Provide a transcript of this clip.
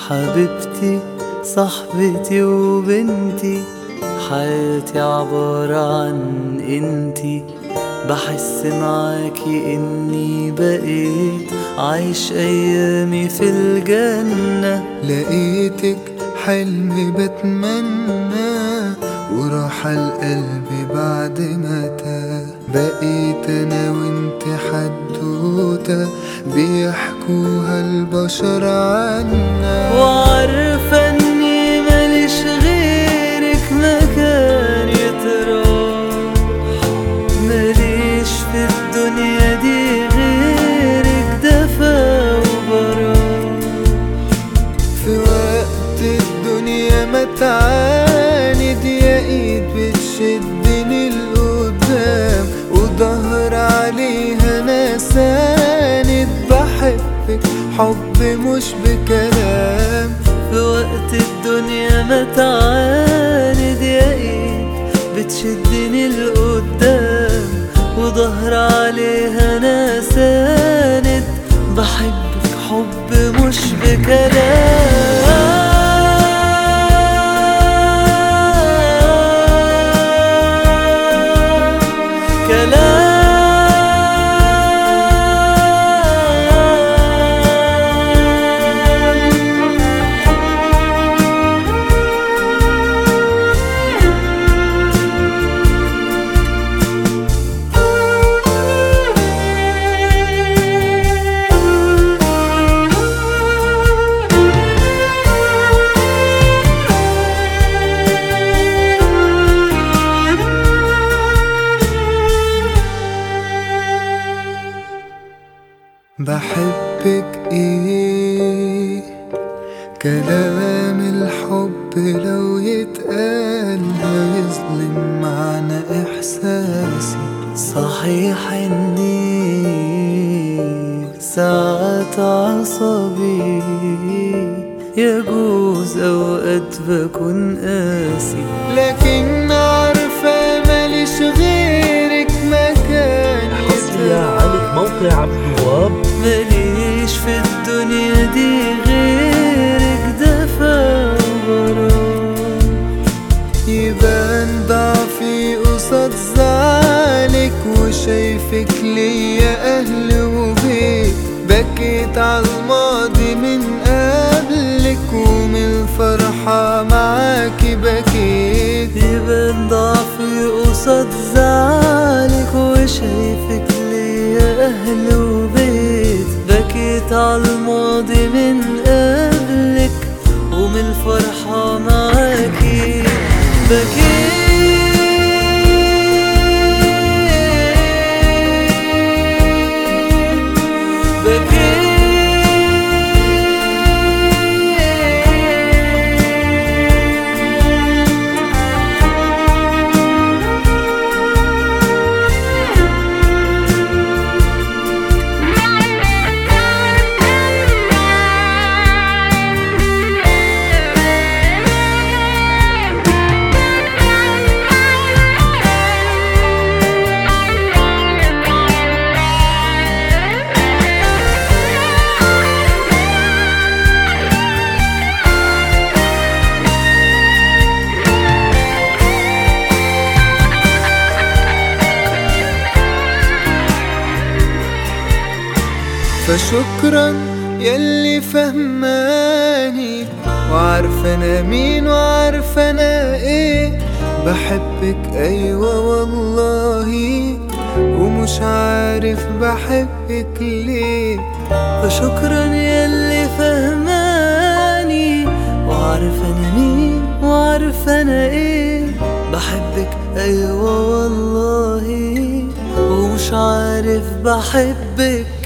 حبيبتي صاحبتي وبنتي، حياتي عبارة عن انتي. بحس معاكي اني بقيت عايش ايامي في الجنة. لقيتك حلم بتمنى وراح القلب بعد ما تاه. بقيت انا وانت حدوتة بيحكوها البشر عنا، وعارفة اني ماليش غيرك مكان يتراح، ماليش في الدنيا دي غيرك دفا وبراح. في وقت الدنيا ما تعاند يا ايد بتشدني لقدام، وظهر عليها انا ساند. بحبك حب مش بكلام. في وقت الدنيا ما تعاند يا ايد بتشدني لقدام، وظهر عليها انا ساند. بحبك حب مش بكلام. بحبك ايه كلام الحب لو يتقال هيظلم معنى احساسي. صحيح اني ساعات عصبي، يجوز اوقات بكون قاسي، لكن عارفة ماليش غيرك مكان حصريا على موقع عبد الوهاب. ماليش في الدنيا دي غيرك دفا وبراح. يبان ضعفي قصاد زعلك وشايفك ليا اهل وبيت. بكيت عالماضي من قبلك ومن الفرحة معاكي بكيت. يبان ضعفي قصاد زعلك وشايفك ليا اهل وبيت. بكيت عالماضي من قبلك ومن الفرحة معاكي بكيت. فشكرا يلي فهماني وعارفة انا مين وعارفة انا ايه. بحبك ايوه والله ومش عارف بحبك ليه. فشكرا يلي فهماني وعارف انا مين وعارف انا ايه. بحبك ايوه والله ومش عارف بحبك